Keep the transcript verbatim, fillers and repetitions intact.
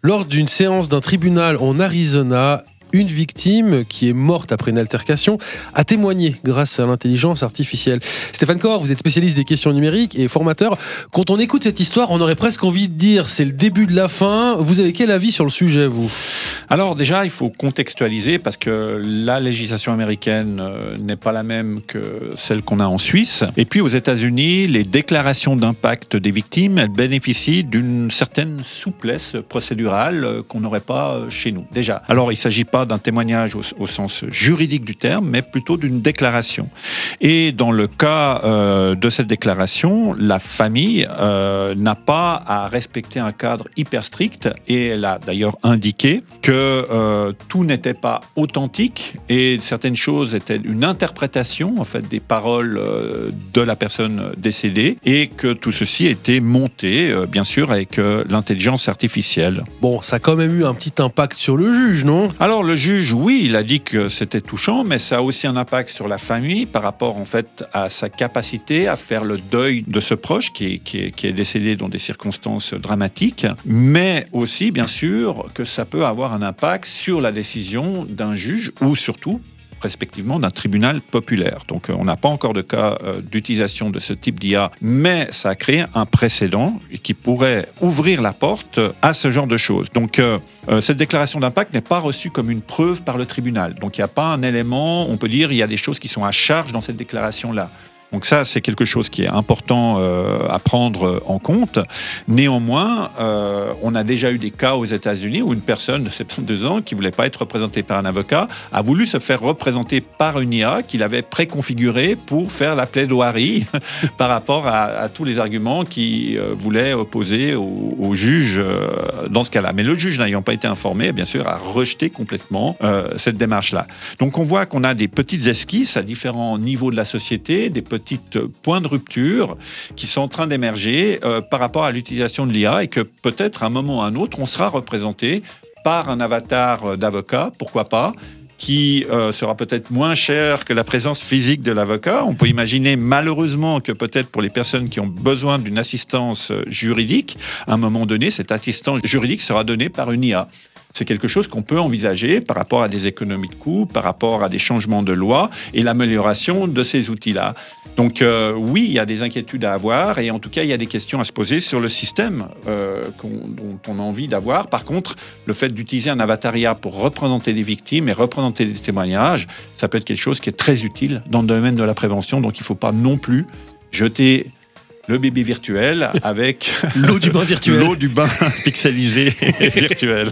Lors d'une séance d'un tribunal en Arizona, une victime qui est morte après une altercation a témoigné grâce à l'intelligence artificielle. Stéphane Corr, vous êtes spécialiste des questions numériques et formateur. Quand on écoute cette histoire, on aurait presque envie de dire c'est le début de la fin. Vous avez quel avis sur le sujet, vous ? Alors déjà, il faut contextualiser parce que la législation américaine euh, n'est pas la même que celle qu'on a en Suisse. Et puis aux États-Unis, les déclarations d'impact des victimes, elles bénéficient d'une certaine souplesse procédurale euh, qu'on n'aurait pas euh, chez nous. Déjà. Alors il ne s'agit pas d'un témoignage au, au sens juridique du terme, mais plutôt d'une déclaration. Et dans le cas euh, de cette déclaration, la famille euh, n'a pas à respecter un cadre hyper strict et elle a d'ailleurs indiqué que euh, tout n'était pas authentique et certaines choses étaient une interprétation en fait des paroles euh, de la personne décédée et que tout ceci était monté euh, bien sûr avec euh, l'intelligence artificielle. Bon, ça a quand même eu un petit impact sur le juge, non ? Alors le juge, oui, il a dit que c'était touchant, mais ça a aussi un impact sur la famille par rapport en fait à sa capacité à faire le deuil de ce proche qui est, qui est, qui est décédé dans des circonstances dramatiques, mais aussi bien sûr que ça peut avoir un impact sur la décision d'un juge ou surtout respectivement d'un tribunal populaire. Donc on n'a pas encore de cas euh, d'utilisation de ce type d'I A, mais ça a créé un précédent qui pourrait ouvrir la porte à ce genre de choses. Donc euh, euh, cette déclaration d'impact n'est pas reçue comme une preuve par le tribunal. Donc il n'y a pas un élément, on peut dire il y a des choses qui sont à charge dans cette déclaration-là. Donc ça, c'est quelque chose qui est important euh, à prendre en compte. Néanmoins, euh, on a déjà eu des cas aux États-Unis où une personne de soixante-douze ans qui voulait pas être représentée par un avocat a voulu se faire représenter par une I A qu'il avait préconfigurée pour faire la plaidoirie par rapport à, à tous les arguments qu'il euh, voulait opposer au, au juge euh, dans ce cas-là. Mais le juge, n'ayant pas été informé, bien sûr, a rejeté complètement euh, cette démarche-là. Donc on voit qu'on a des petites esquisses à différents niveaux de la société, des petits points de rupture qui sont en train d'émerger euh, par rapport à l'utilisation de l'I A et que peut-être à un moment ou à un autre, on sera représenté par un avatar d'avocat, pourquoi pas, qui euh, sera peut-être moins cher que la présence physique de l'avocat. On peut imaginer malheureusement que peut-être pour les personnes qui ont besoin d'une assistance juridique, à un moment donné, cette assistance juridique sera donnée par une I A. C'est quelque chose qu'on peut envisager par rapport à des économies de coûts, par rapport à des changements de loi et l'amélioration de ces outils-là. Donc euh, oui, il y a des inquiétudes à avoir et en tout cas, il y a des questions à se poser sur le système euh, qu'on, dont on a envie d'avoir. Par contre, le fait d'utiliser un avatar I A pour représenter des victimes et représenter des témoignages, ça peut être quelque chose qui est très utile dans le domaine de la prévention. Donc il ne faut pas non plus jeter le bébé virtuel avec l'eau du bain virtuel. L'eau du bain pixelisé virtuel.